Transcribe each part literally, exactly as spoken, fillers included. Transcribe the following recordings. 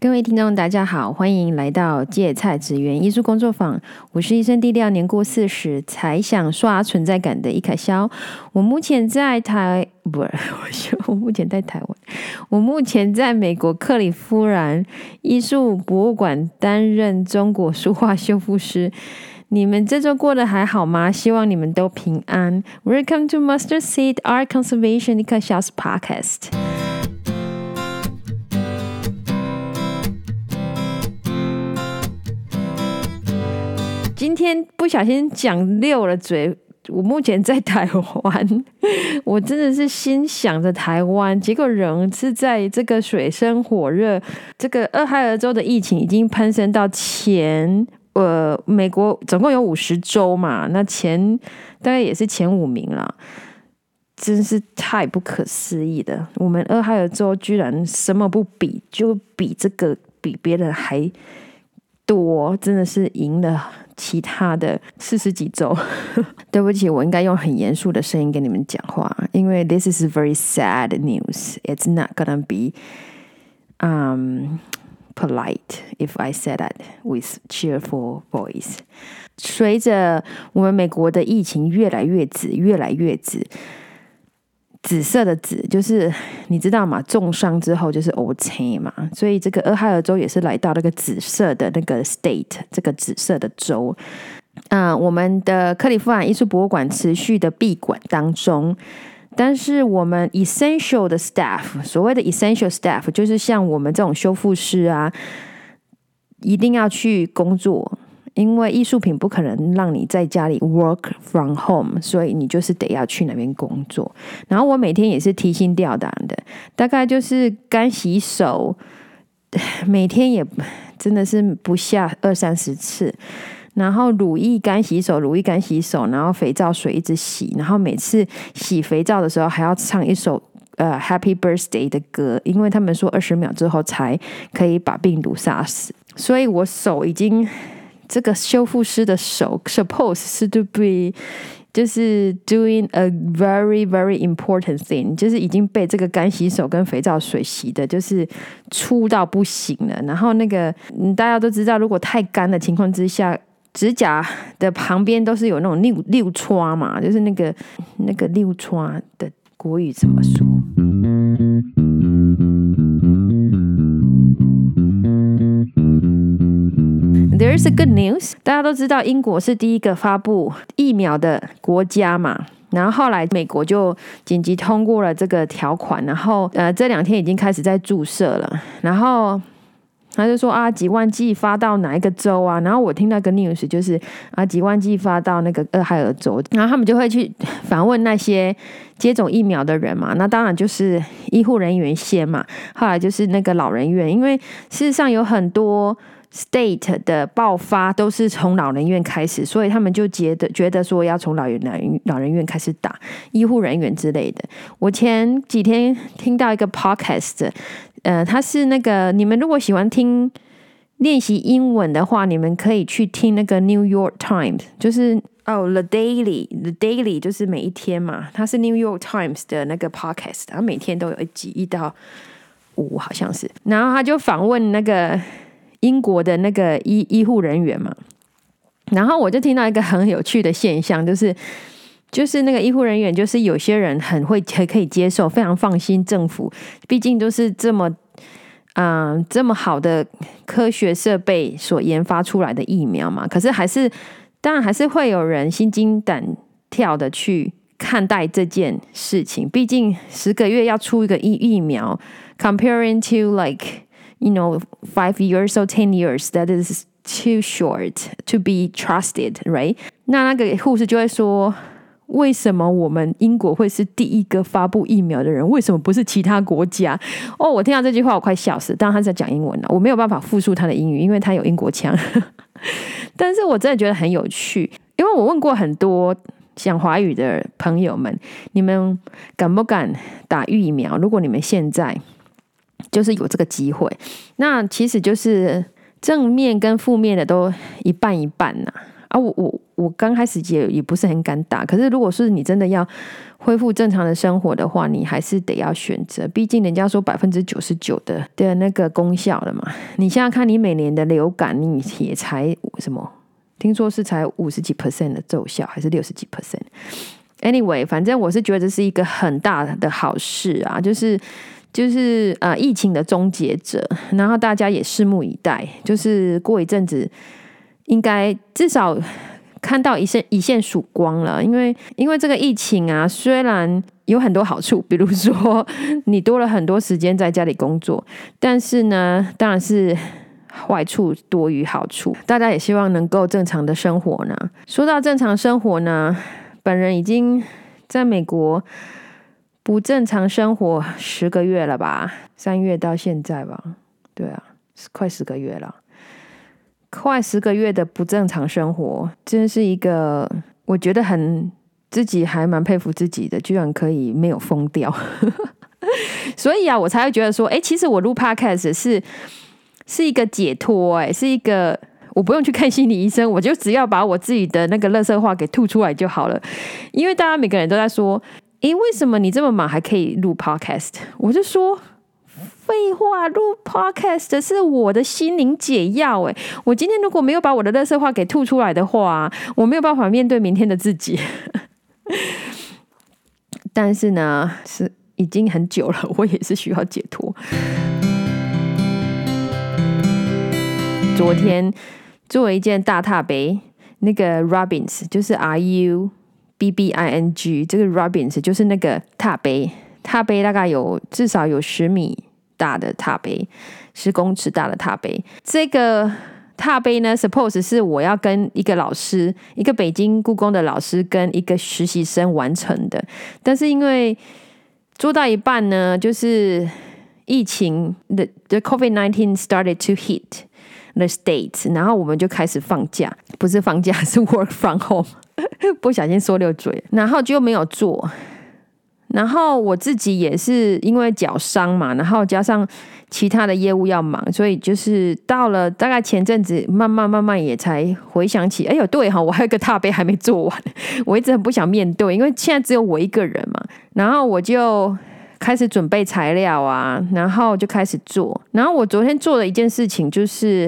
各位听众大家好，欢迎来到芥菜职员艺术工作坊。我是一生第六年过四十才想刷存在感的伊凯肖。我目前在台不是我目前在台湾我目前在美国克利夫兰艺术博物馆担任中国书画修复师。你们这周过得还好吗？希望你们都平安。Welcome to Mustard Seed Art Conservation 伊凯肖 Podcast。今天不小心讲溜了嘴，我目前在台湾，我真的是心想着台湾，结果人是在这个水深火热，这个俄亥俄州的疫情已经攀升到前呃美国总共有五十州嘛，那前大概也是前五名啦，真是太不可思议了。我们俄亥俄州居然什么不比，就比这个比别人还多，真的是赢了其他的四十几州。对不起，我应该用很严肃的声音跟你们讲话，因为 this is very sad news. It's not gonna be um, polite if I said that with cheerful voice. 随着我们美国的疫情越来越紫，越来越紫，紫色的紫就是你知道吗？重伤之后就是黑青嘛，所以这个俄亥俄州也是来到那个紫色的那个 state， 这个紫色的州。呃、我们的克利夫兰艺术博物馆持续的闭馆当中，但是我们 essential 的 staff， 所谓的 essential staff 就是像我们这种修复师啊，一定要去工作。因为艺术品不可能让你在家里 work from home， 所以你就是得要去那边工作。然后我每天也是提心吊胆的，大概就是干洗手，每天也真的是不下二三十次。然后乳液干洗手，乳液干洗手，然后肥皂水一直洗，然后每次洗肥皂的时候还要唱一首呃 Happy Birthday 的歌，因为他们说二十秒之后才可以把病毒杀死。所以我手已经。这个修复师的手 suppose 是 to be 就是 doing a very very important thing， 就是已经被这个干洗手跟肥皂水洗的就是粗到不行了。然后那个大家都知道，如果太干的情况之下，指甲的旁边都是有那种六六刷嘛，就是那个那个六刷的国语怎么说？There's a good news， 大家都知道英国是第一个发布疫苗的国家嘛，然后后来美国就紧急通过了这个条款，然后呃这两天已经开始在注射了，然后他就说啊几万剂发到哪一个州啊，然后我听到一个 news 就是啊几万剂发到那个俄亥俄州，然后他们就会去访问那些接种疫苗的人嘛，那当然就是医护人员先嘛，后来就是那个老人院，因为事实上有很多state 的爆发都是从老人院开始，所以他们就觉得觉得说要从老人老人院开始打医护人员之类的。我前几天听到一个 podcast， 呃，他是那个你们如果喜欢听练习英文的话，你们可以去听那个 New York Times， 就是哦 The Daily The Daily 就是每一天嘛，它是 New York Times 的那个 podcast， 它每天都有一集一到五好像是，然后他就访问那个。英国的那个 医, 医护人员嘛，然后我就听到一个很有趣的现象，就是就是那个医护人员，就是有些人很会可以接受，非常放心政府，毕竟都是这么啊、呃、这么好的科学设备所研发出来的疫苗嘛，可是还是当然还是会有人心惊胆跳的去看待这件事情，毕竟十个月要出一个疫疫苗 ，comparing to like。You know, five years or ten years, that is too short to be trusted, right? 那那个护士就会说，为什么我们英国会是第一个发布疫苗的人？为什么不是其他国家？哦，我听到这句话我快笑死。当然他在讲英文了，我没有办法复述他的英语，因为他有英国腔。但是我真的觉得很有趣，因为我问过很多讲华语的朋友们，你们敢不敢打疫苗？如果你们现在就是有这个机会，那其实就是正面跟负面的都一半一半呐、啊。啊，我我我刚开始也也不是很敢打，可是如果是你真的要恢复正常的生活的话，你还是得要选择，毕竟人家说百分之九十九的的那个功效了嘛。你现在看你每年的流感，你也才什么？听说是才五十几 percent 的奏效，还是六十几 percent？Anyway， 反正我是觉得这是一个很大的好事啊，就是就是呃疫情的终结者，然后大家也拭目以待，就是过一阵子应该至少看到一线一线曙光了，因为因为这个疫情啊，虽然有很多好处，比如说你多了很多时间在家里工作，但是呢，当然是坏处多于好处，大家也希望能够正常的生活呢。说到正常生活呢，本人已经在美国不正常生活十个月了吧，三月到现在吧，对啊，快十个月了。快十个月的不正常生活，真是一个我觉得很自己还蛮佩服自己的，居然可以没有疯掉。所以啊，我才会觉得说，哎，其实我录 podcast 是是一个解脱，哎，是一个我不用去看心理医生，我就只要把我自己的那个垃圾话给吐出来就好了。因为大家每个人都在说，哎，为什么你这么忙还可以录 podcast？ 我就说。废话，录 podcast 是我的心灵解药哎！我今天如果没有把我的垃圾话给吐出来的话，我没有办法面对明天的自己。但是呢，是已经很久了，我也是需要解脱。昨天做了一件大踏杯，那个 Robbins 就是 R U B B I N G， 这个 Robbins 就是那个踏杯，踏杯大概有至少有十米。大的踏杯，十公尺大的踏杯。这个踏杯呢 ，suppose 是我要跟一个老师，一个北京故宫的老师跟一个实习生完成的。但是因为做到一半呢，就是疫情的 the COVID nineteen started to hit the States， 然后我们就开始放假，不是放假是 work from home， 不小心说溜嘴，然后就没有做。然后我自己也是因为脚伤嘛，然后加上其他的业务要忙，所以就是到了大概前阵子，慢慢慢慢也才回想起，哎呦对哈，我还有一个踏杯还没做完，我一直很不想面对，因为现在只有我一个人嘛。然后我就开始准备材料啊，然后就开始做。然后我昨天做的一件事情就是，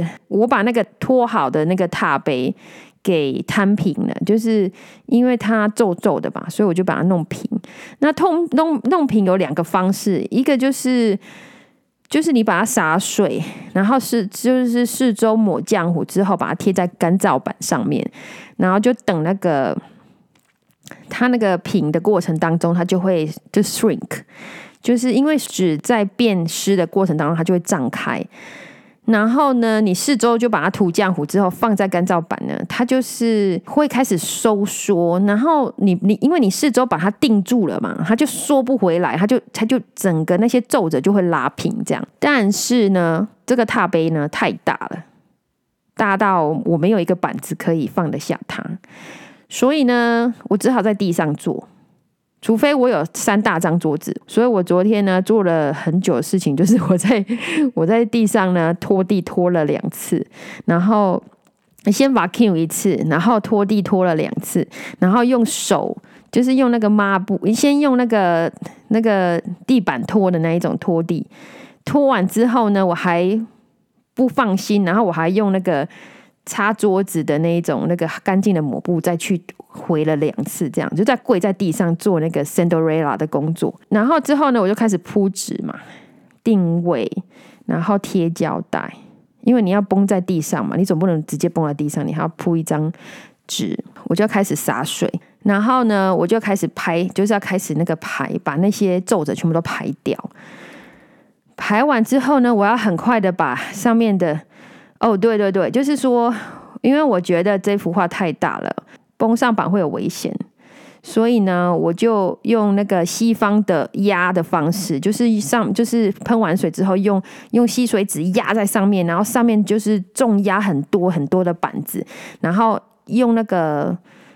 我把那个拖好的那个踏杯给摊平了，就是因为它皱皱的嘛，所以我就把它弄平。那弄弄弄平有两个方式，一个就是就是你把它洒水，然后是就是四周抹浆糊之后，把它贴在干燥板上面，然后就等那个它那个平的过程当中，它就会就 shrink， 就是因为纸在变湿的过程当中，它就会胀开。然后呢，你四周就把它涂浆糊之后，放在干燥板呢，它就是会开始收缩。然后你你因为你四周把它定住了嘛，它就缩不回来，它就它就整个那些皱褶就会拉平这样。但是呢，这个踏杯呢太大了，大到我没有一个板子可以放得下它，所以呢，我只好在地上做。除非我有三大张桌子，所以我昨天呢做了很久的事情，就是我在我在地上呢拖地拖了两次，然后先 vacuum 一次，然后拖地拖了两次，然后用手就是用那个抹布，先用那个那个地板拖的那一种拖地，拖完之后呢，我还不放心，然后我还用那个擦桌子的那一种那个干净的抹布再去回了两次，这样就在跪在地上做那个 Cinderella 的工作。然后之后呢，我就开始铺纸嘛，定位，然后贴胶带，因为你要绷在地上嘛，你总不能直接绷在地上，你还要铺一张纸。我就开始洒水，然后呢，我就开始拍，就是要开始那个排，把那些皱褶全部都排掉。排完之后呢，我要很快的把上面的哦，对对对，就是说，因为我觉得这幅画太大了，绷上板会有危险，所以呢，我就用那个西方的压的方式，就是上就是喷完水之后用用吸水纸压在上面，然后上面就是重压很多很多的板子，然后用那个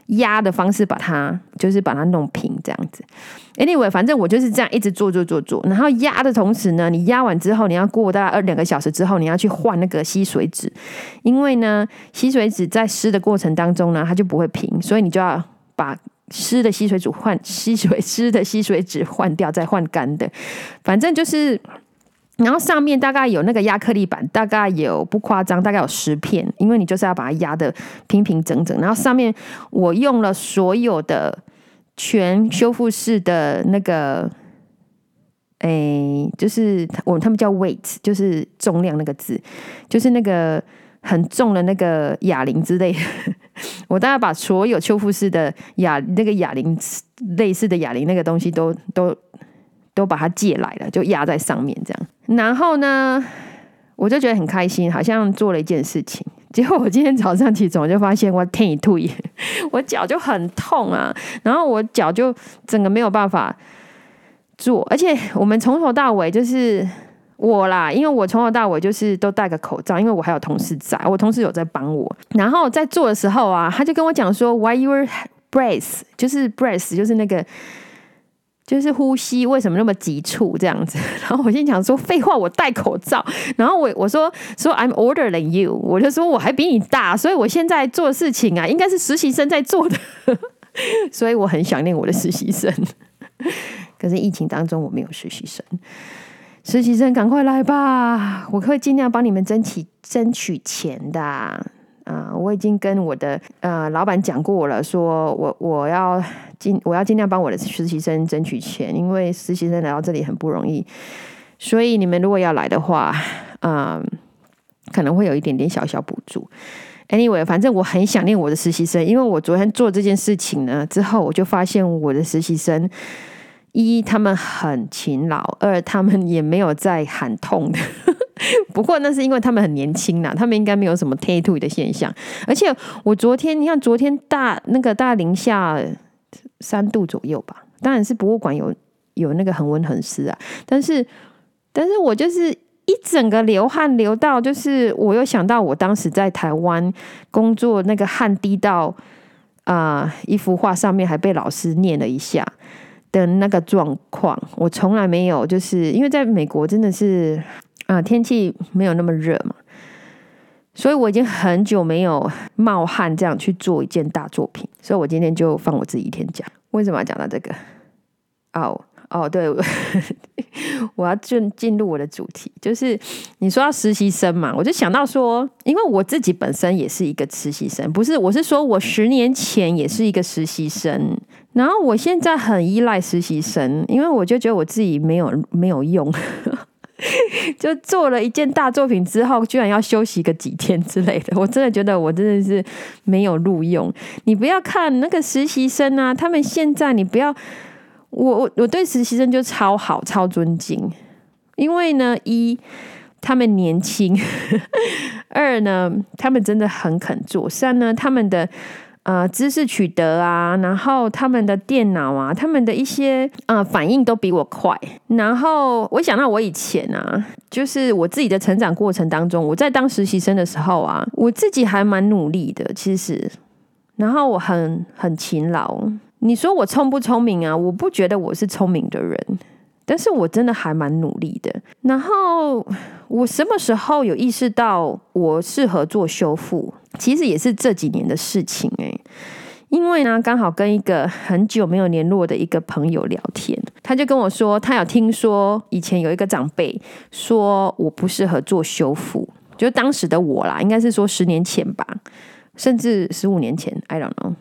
压的方式把它就是把它弄平这样子。Anyway， 反正我就是这样一直做做做做，然后压的同时呢，你压完之后，你要过大概二两个小时之后，你要去换那个吸水纸，因为呢，吸水纸在湿的过程当中呢，它就不会平，所以你就要把湿的吸水纸换吸水湿的吸水纸换掉，再换干的，反正就是。然后上面大概有那个压克力板，大概有不夸张，大概有十片，因为你就是要把它压得平平整整。然后上面我用了所有的全修复式的那个，诶，就是我他们叫 weight， 就是重量那个字，就是那个很重的那个哑铃之类的。我大概把所有修复式的哑那个哑铃类似的哑铃那个东西都都。都把它借来了，就压在上面这样。然后呢，我就觉得很开心，好像做了一件事情。结果我今天早上起床就发现我天一退，我脚就很痛啊，然后我脚就整个没有办法做，而且我们从头到尾就是我啦，因为我从头到尾就是都戴个口罩，因为我还有同事在，我同事有在帮我。然后在做的时候啊，他就跟我讲说 ，Why your breath， 就是 breath 就是那个。就是呼吸为什么那么急促这样子？然后我心想说废话，我戴口罩。然后我我说说 I'm older than you， 我就说我还比你大，所以我现在做的事情啊，应该是实习生在做的。所以我很想念我的实习生。可是疫情当中我没有实习生，实习生赶快来吧，我会尽量帮你们争取争取钱的。啊、呃，我已经跟我的呃老板讲过了，说我我要尽我要尽量帮我的实习生争取钱，因为实习生来到这里很不容易，所以你们如果要来的话，嗯、呃，可能会有一点点小小补助。Anyway， 反正我很想念我的实习生，因为我昨天做这件事情呢之后，我就发现我的实习生一他们很勤劳，二他们也没有在喊痛的。不过那是因为他们很年轻啦，他们应该没有什么 tattoo 的现象。而且我昨天，你看昨天大那个大概零下三度左右吧，当然是博物馆有有那个恒温恒湿啊，但是但是我就是一整个流汗流到，就是我又想到我当时在台湾工作，那个汗滴到啊、呃、一幅画上面，还被老师念了一下的那个状况，我从来没有，就是因为在美国真的是。啊，天气没有那么热嘛，所以我已经很久没有冒汗这样去做一件大作品，所以我今天就放我自己一天假。为什么要讲到这个？哦哦，对，我要进进入我的主题，就是你说到实习生嘛，我就想到说，因为我自己本身也是一个实习生，不是，我是说我十年前也是一个实习生，然后我现在很依赖实习生，因为我就觉得我自己没有没有用。就做了一件大作品之后，居然要休息个几天之类的，我真的觉得我真的是没有录用。你不要看那个实习生啊，他们现在你不要，我我我对实习生就超好超尊敬，因为呢，一他们年轻，二呢他们真的很肯做，三呢他们的。呃，知识取得啊，然后他们的电脑啊，他们的一些呃反应都比我快。然后我想到我以前啊，就是我自己的成长过程当中，我在当实习生的时候啊，我自己还蛮努力的，其实。然后我很很勤劳。你说我聪不聪明啊？我不觉得我是聪明的人，但是我真的还蛮努力的。然后我什么时候有意识到我适合做修复？其实也是这几年的事情哎、欸，因为呢，刚好跟一个很久没有联络的一个朋友聊天，他就跟我说，他有听说以前有一个长辈说我不适合做修复，就当时的我啦，应该是说十年前吧，甚至十五年前 ，I don't know 。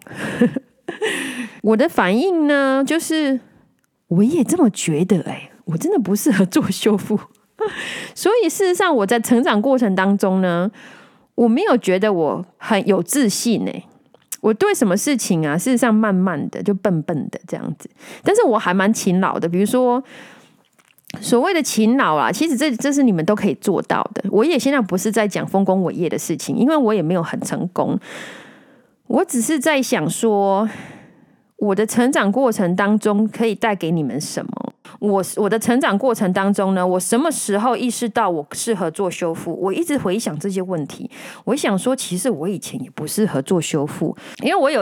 我的反应呢，就是我也这么觉得哎、欸，我真的不适合做修复，所以事实上我在成长过程当中呢。我没有觉得我很有自信欸，我对什么事情啊，事实上慢慢的就笨笨的这样子，但是我还蛮勤劳的。比如说所谓的勤劳啊，其实这这是你们都可以做到的。我也现在不是在讲丰功伟业的事情，因为我也没有很成功，我只是在想说，我的成长过程当中可以带给你们什么。我我的成长过程当中呢，我什么时候意识到我适合做修复？我一直回想这些问题，我想说，其实我以前也不适合做修复，因为我有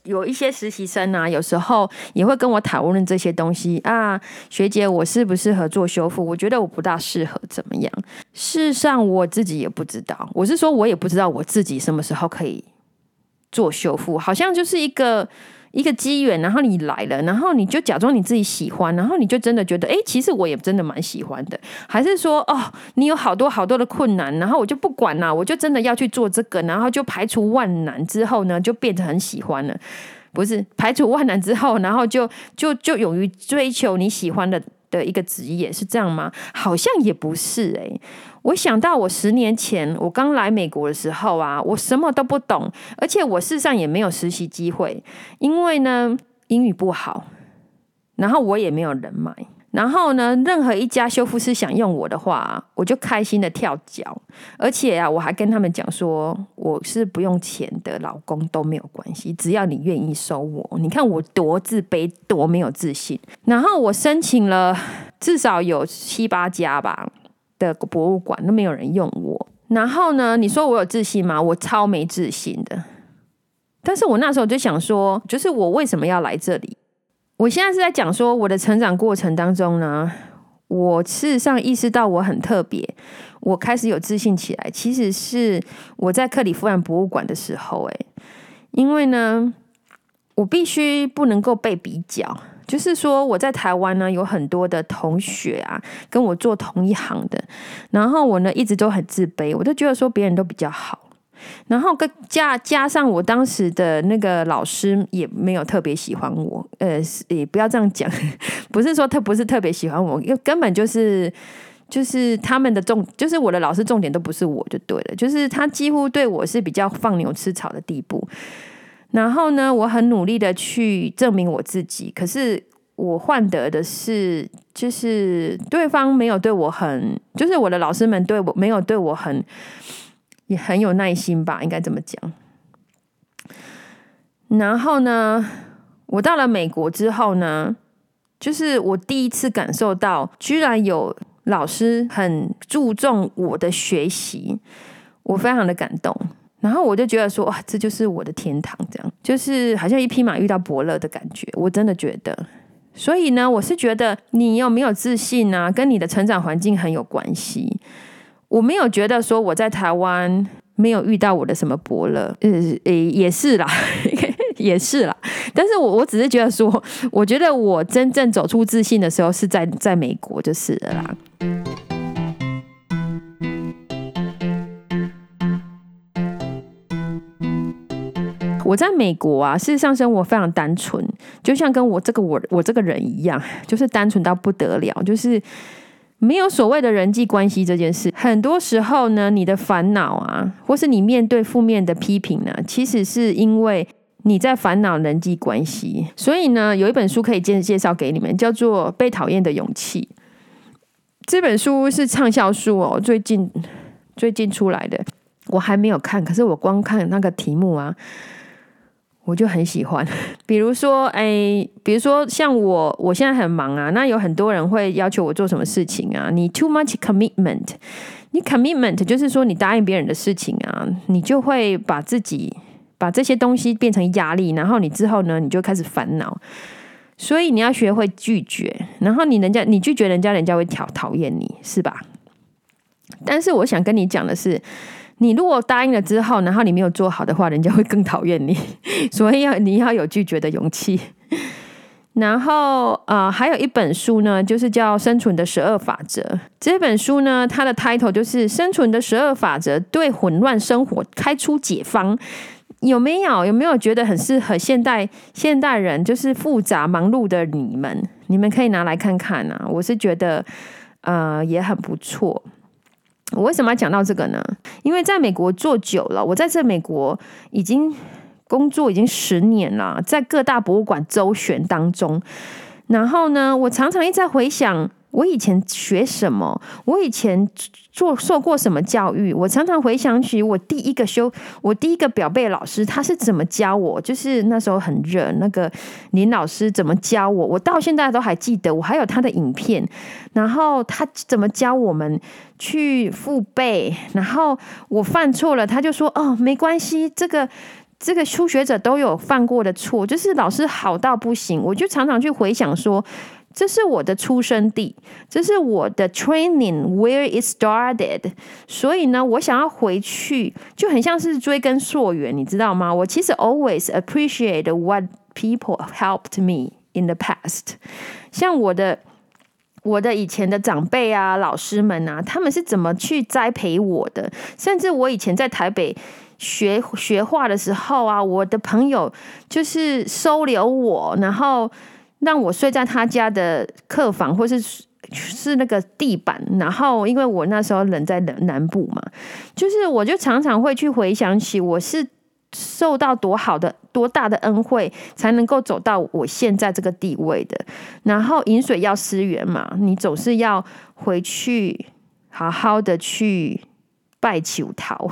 有一些实习生啊，有时候也会跟我讨论这些东西啊，学姐我适不适合做修复？我觉得我不大适合，怎么样？事实上我自己也不知道，我是说我也不知道我自己什么时候可以做修复，好像就是一个一个机缘，然后你来了，然后你就假装你自己喜欢，然后你就真的觉得，哎，其实我也真的蛮喜欢的，还是说，哦，你有好多好多的困难，然后我就不管啦，我就真的要去做这个，然后就排除万难之后呢，就变得很喜欢了。不是排除万难之后，然后就就就勇于追求你喜欢的的一个职业，是这样吗？好像也不是哎、欸。我想到我十年前我刚来美国的时候啊，我什么都不懂，而且我事实上也没有实习机会，因为呢英语不好，然后我也没有人脉。然后呢，任何一家修复师想用我的话，我就开心的跳脚。而且啊，我还跟他们讲说，我是不用钱的，老公都没有关系，只要你愿意收我。你看我多自卑，多没有自信。然后我申请了至少有七八家吧的博物馆，都没有人用我。然后呢，你说我有自信吗？我超没自信的。但是我那时候就想说，就是我为什么要来这里？我现在是在讲说我的成长过程当中呢，我事实上意识到我很特别，我开始有自信起来，其实是我在克里夫兰博物馆的时候，欸，因为呢，我必须不能够被比较，就是说我在台湾呢有很多的同学啊，跟我做同一行的，然后我呢一直都很自卑，我就觉得说别人都比较好。然后加加上我当时的那个老师也没有特别喜欢我，呃，也不要这样讲，不是说他不是特别喜欢我，因为根本就是就是他们的重，就是我的老师重点都不是我就对了，就是他几乎对我是比较放牛吃草的地步。然后呢，我很努力的去证明我自己，可是我换得的是，就是对方没有对我很，就是我的老师们对我没有对我很。也很有耐心吧，应该这么讲。然后呢，我到了美国之后呢，就是我第一次感受到，居然有老师很注重我的学习，我非常的感动。然后我就觉得说，哇，这就是我的天堂，这样就是好像一匹马遇到伯乐的感觉，我真的觉得。所以呢，我是觉得你有没有自信啊，跟你的成长环境很有关系。我没有觉得说我在台湾没有遇到我的什么伯乐，呃，也是啦，也是啦。但是我我只是觉得说，我觉得我真正走出自信的时候是在在美国就是了啦。我在美国啊，事实上生活非常单纯，就像跟我这个我我这个人一样，就是单纯到不得了，就是。没有所谓的人际关系这件事，很多时候呢，你的烦恼啊，或是你面对负面的批评呢，其实是因为你在烦恼人际关系。所以呢，有一本书可以介绍给你们，叫做《被讨厌的勇气》。这本书是畅销书哦，最近最近出来的，我还没有看，可是我光看那个题目啊。我就很喜欢，比如说，哎，比如说像我，我现在很忙啊，那有很多人会要求我做什么事情啊？你 too much commitment， 你 commitment 就是说你答应别人的事情啊，你就会把自己把这些东西变成压力，然后你之后呢，你就开始烦恼。所以你要学会拒绝，然后你人家你拒绝人家，人家会讨讨厌你，是吧？但是我想跟你讲的是。你如果答应了之后，然后你没有做好的话，人家会更讨厌你，所以要你要有拒绝的勇气。然后呃，还有一本书呢，就是叫《生存的十二法则》。这本书呢，它的 title 就是《生存的十二法则：对混乱生活开出解方》。有没有有没有觉得很适合现代现代人，就是复杂忙碌的你们？你们可以拿来看看啊。我是觉得呃也很不错。我为什么要讲到这个呢？因为在美国做久了，我在这美国已经工作已经十年了，在各大博物馆周旋当中，然后呢，我常常一直在回想我以前学什么，我以前做受过什么教育。我常常回想起我第一个修，我第一个表背老师他是怎么教我，就是那时候很热，那个林老师怎么教我，我到现在都还记得，我还有他的影片，然后他怎么教我们去复背，然后我犯错了，他就说哦没关系，这个这个初学者都有犯过的错，就是老师好到不行，我就常常去回想说，这是我的出生地，这是我的 training where it started， 所以呢，我想要回去，就很像是追根溯源，你知道吗？我其实 always appreciate what people helped me in the past， 像我的我的以前的长辈啊、老师们啊，他们是怎么去栽培我的，甚至我以前在台北学学画的时候啊，我的朋友就是收留我，然后让我睡在他家的客房，或是是那个地板。然后因为我那时候人在南部嘛，就是我就常常会去回想起我是受到多好的多大的恩惠，才能够走到我现在这个地位的。然后饮水要思源嘛，你总是要回去好好的去拜求桃。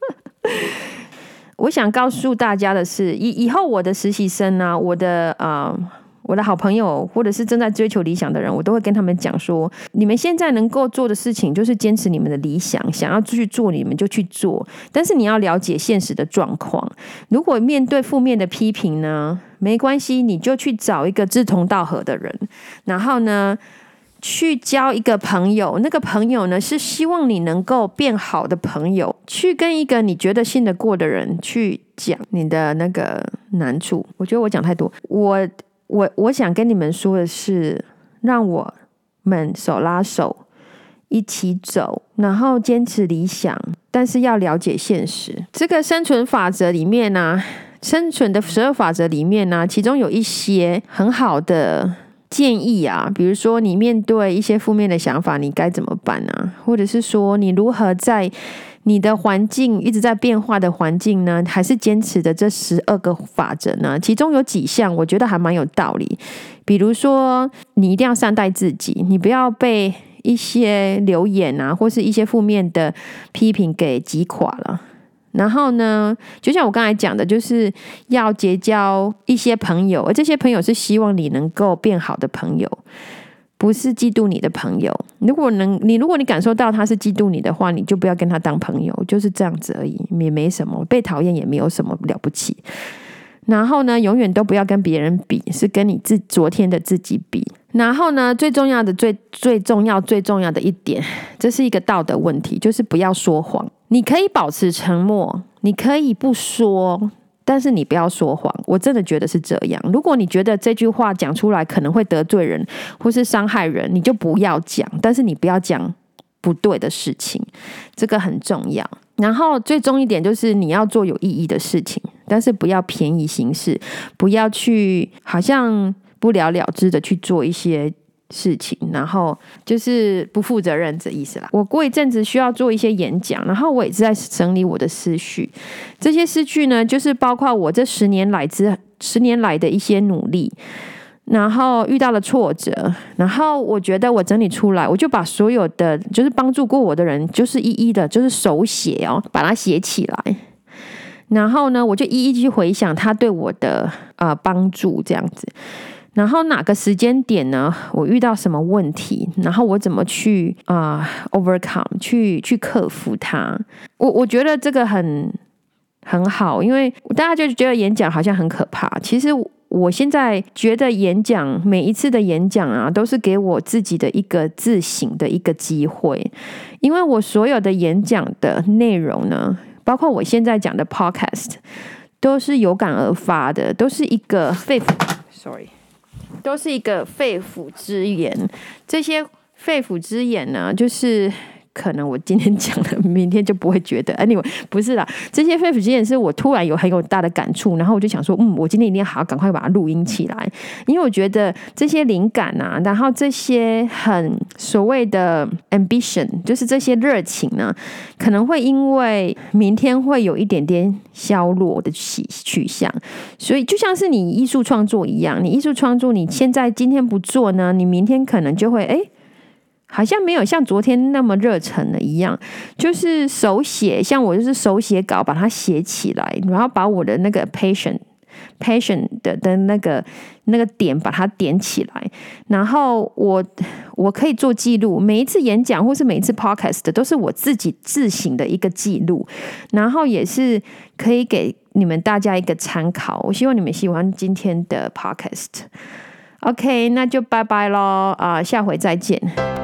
我想告诉大家的是，以以后我的实习生啊，我的呃。我的好朋友或者是正在追求理想的人，我都会跟他们讲说，你们现在能够做的事情就是坚持你们的理想，想要去做你们就去做，但是你要了解现实的状况。如果面对负面的批评呢，没关系，你就去找一个志同道合的人，然后呢去交一个朋友，那个朋友呢是希望你能够变好的朋友，去跟一个你觉得信得过的人去讲你的那个难处。我觉得我讲太多，我我我想跟你们说的是，让我们手拉手一起走，然后坚持理想，但是要了解现实。这个生存法则里面呢、啊，生存的十二法则里面呢、啊，其中有一些很好的建议啊，比如说你面对一些负面的想法，你该怎么办啊？或者是说你如何在你的环境一直在变化的环境呢，还是坚持的这十二个法则呢？其中有几项我觉得还蛮有道理，比如说你一定要善待自己，你不要被一些留言啊，或是一些负面的批评给击垮了。然后呢，就像我刚才讲的，就是要结交一些朋友，而这些朋友是希望你能够变好的朋友，不是嫉妒你的朋友。如果能，你如果你感受到他是嫉妒你的话，你就不要跟他当朋友，就是这样子而已，也没什么，被讨厌也没有什么了不起。然后呢，永远都不要跟别人比，是跟你自昨天的自己比。然后呢，最重要的、最最重要、最重要的一点，这是一个道德问题，就是不要说谎。你可以保持沉默，你可以不说，但是你不要说谎。我真的觉得是这样。如果你觉得这句话讲出来可能会得罪人或是伤害人，你就不要讲，但是你不要讲不对的事情，这个很重要。然后最终一点就是你要做有意义的事情，但是不要便宜行事，不要去好像不了了之的去做一些事情，然后就是不负责任的意思啦。我过一阵子需要做一些演讲，然后我也是在整理我的思绪。这些思绪呢，就是包括我这十年来之十年来的一些努力，然后遇到了挫折，然后我觉得我整理出来，我就把所有的就是帮助过我的人，就是一一的，就是手写哦，把它写起来。然后呢，我就一一去回想他对我的呃帮助，这样子。然后哪个时间点呢？我遇到什么问题？然后我怎么去啊、呃、overcome 去去克服它？我我觉得这个很很好，因为大家就觉得演讲好像很可怕。其实我现在觉得演讲每一次的演讲啊，都是给我自己的一个自省的一个机会，因为我所有的演讲的内容呢，包括我现在讲的 podcast， 都是有感而发的，都是一个肺腑 ，sorry。都是一个肺腑之言，这些肺腑之言呢，就是可能我今天讲了，明天就不会觉得。anyway， 不是啦，这些肺腑之言是我突然有很有大的感触，然后我就想说，嗯，我今天一定要好好赶快把它录音起来，因为我觉得这些灵感啊，然后这些很所谓的 ambition， 就是这些热情呢，可能会因为明天会有一点点消落的取向，所以就像是你艺术创作一样，你艺术创作，你现在今天不做呢，你明天可能就会哎。好像没有像昨天那么热忱了一样，就是手写，像我就是手写稿把它写起来，然后把我的那个 passion passion 的的那个那个点把它点起来，然后我我可以做记录，每一次演讲或是每一次 podcast 都是我自己自省的一个记录，然后也是可以给你们大家一个参考。我希望你们喜欢今天的 podcast。OK， 那就拜拜咯，啊、呃，下回再见。